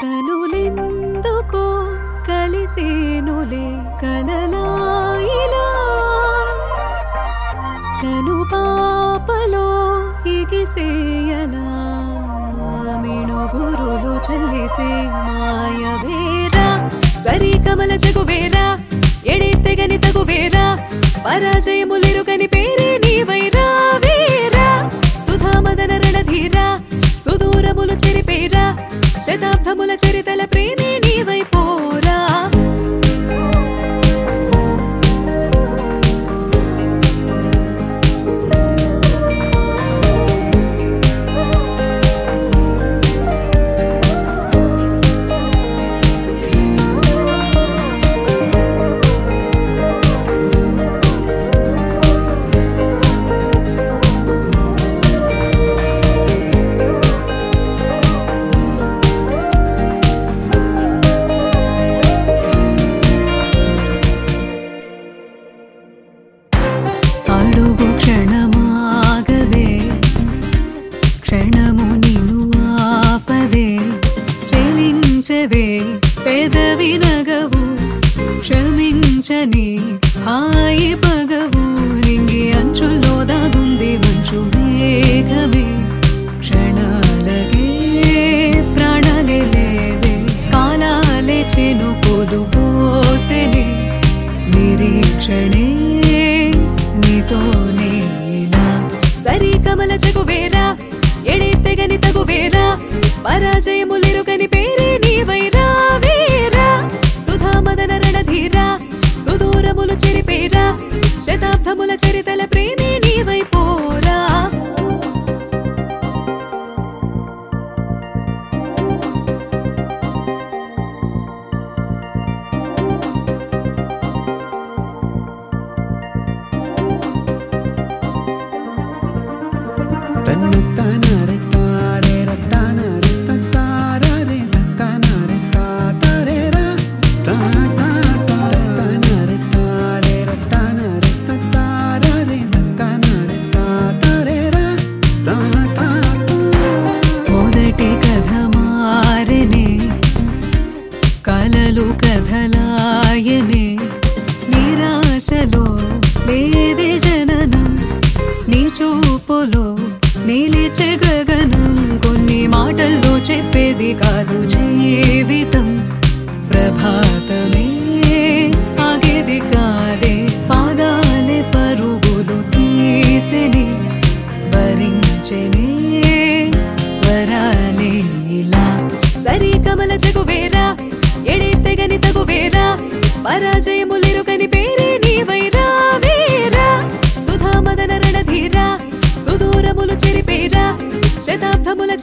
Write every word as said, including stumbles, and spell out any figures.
కనులెందుకో కలిసేనులే కలలాయిలా కను పాపలో ఎగిసేయలా మిణుగురులు చల్లేసే మాయవేరా సరి కమల జగువేరా ఎడెత్తెగని తగువేరా పరాజయములెరుగని పేరే నీవైరా వేరా సుధామదన రణధీరా సుదూరములు చెరిపేరా శతాబ్దముల చరితల ప్రేమే నీవైపోరా అడుగు క్షణమాగదే క్షణము నిను ఆపదే చెలించదే పెదవి నగవు క్షమించని హాయి పగవు నింగి అంచుల్లో దాగుంది మంచు మేఘమే క్షణాలకే ప్రాణాలే లేవే కాలాలే చెనుకులు పోసెనే నిరీక్షణే నీతోనే ఇలా సరి కమల జగువేరా ఎడెత్తెగని తగువేరా పరాజయములెరుగని పేరే నీవైరా వేరా సుధామదన రణధీరా సుదూరములు చెరిపేరా శతాబ్దముల చరితల ప్రేమే నీవైపోరా మొదటి కథ మారెనే కలలు కథలాయనే నిరాశలో లేదే జననం నీ చూపులో నిలిచే గగనం కొన్ని మాటల్లో చెప్పేది కాదు జీవితం ప్రభాతమే ఆగేది కాదే పాదాలే పరుగులు తీసెని భరించెనే స్వరాలే ఇలా సరి కమల జగువేరా ఎడెత్తెగని తగువేరా పరాజయములెరుగని పేరే నీవైరా వేరా సుధామదన రణధీరా సుదూరములు చెరిపేరా శతాబ్దముల